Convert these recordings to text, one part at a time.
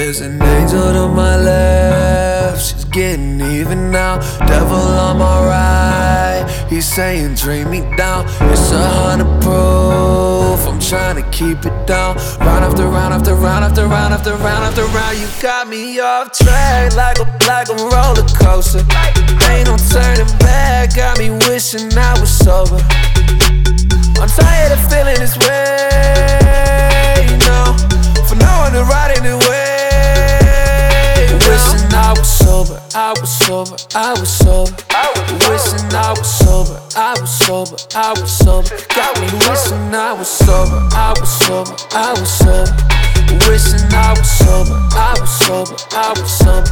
There's an angel to my left, she's getting even now. Devil on my right, he's saying dream me down. It's 100 proof, I'm trying to keep it down. Round after round after round after round after round after round, you got me off track like a roller coaster. Ain't no turning back, got me wishing I was sober. I'm tired of feeling this way, no, for no one to ride in the way. Wishing I was sober, I was sober, I was sober. Wishing I was sober, I was sober, I was sober. Got me wishing I was sober, I was sober, I was sober. Wishing I was sober, I was sober, I was sober.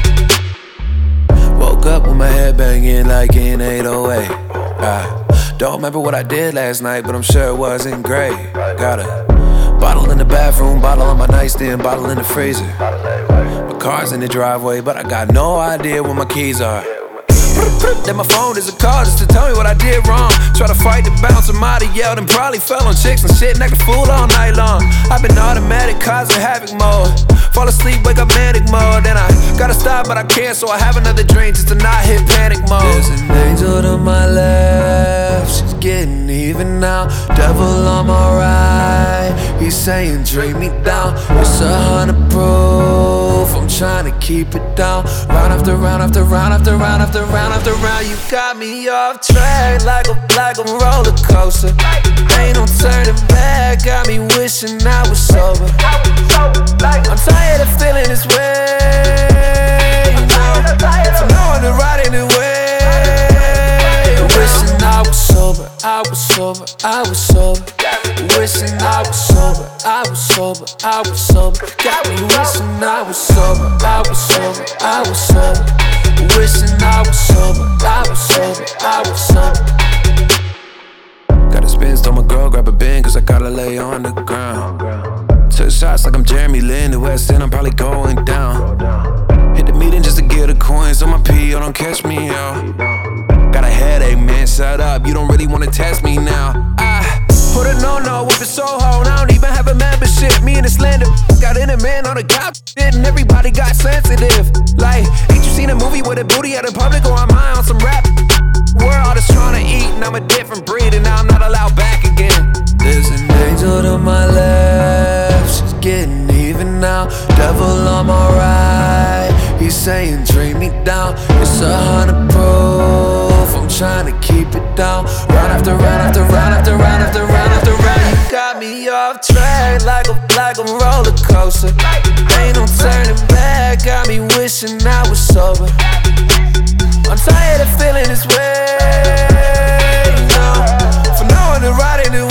Woke up with my head banging like in 808. Don't remember what I did last night, but I'm sure it wasn't great. Got a bottle in the bathroom, bottle on my nightstand, bottle in the freezer. My car's in the driveway, but I got no idea where my keys are. Then my phone is a call just to tell me what I did wrong. Try to fight the bounce, somebody yelled and probably fell on chicks and shit, and acting fool all night long. I've been automatic, causing havoc mode. Fall asleep, wake up manic mode. Then I gotta stop, but I can't, so I have another drink just to not hit panic mode. There's an angel to my left, she's getting even now. Devil on my right, he's saying dream me down. It's 100 proof, I'm trying to keep it down. Round after round after round after round after round after round, you got me off track like a roller coaster. Ain't no turning back, got me wishing I was sober. I'm tired of feeling this way, no, for no one to ride in the way. Wishing I was sober, I was sober, I was sober. Wishing I was sober, I was sober, I was sober. Got me wishing I was sober, I was sober, I was sober. Wishing I was sober, I was sober, I was sober. Gotta spin, stole my girl, grab a bin, cause I gotta lay on the ground. Took shots like I'm Jeremy Lin, the West End, I'm probably going down. Hit the meeting just to get the coins on my P.O., don't catch me out. Got a headache, man, shut up, you don't really wanna test me now. I put a no-no with a Soho, and I don't even have a membership. Me and the slender got in a man on the couch, and everybody got sensitive. Like, ain't you seen a movie with a booty out in public, or am I on some rap? We're all just trying to eat, and I'm a different breed, and now I'm not allowed back again. There's an angel to my left, she's getting even now. Devil on my right, he's saying dream me down. It's 100 proof, I'm trying to keep it down. Round after round after round after round after round after round, you got me off track like a roller coaster. Ain't no turning back, got me wishing I was sober. I'm tired of feeling this way, no, for no one to ride in the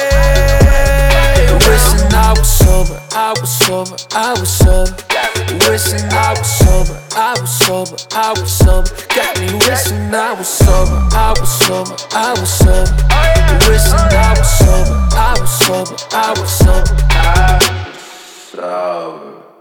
way. Wishing I was sober, I was sober, I was sober. Wishing I was sober, I was sober, I was sober. Got me wishing I was sober, I was sober, I was sober. Wishing I was sober, I was sober, I was sober. Sober.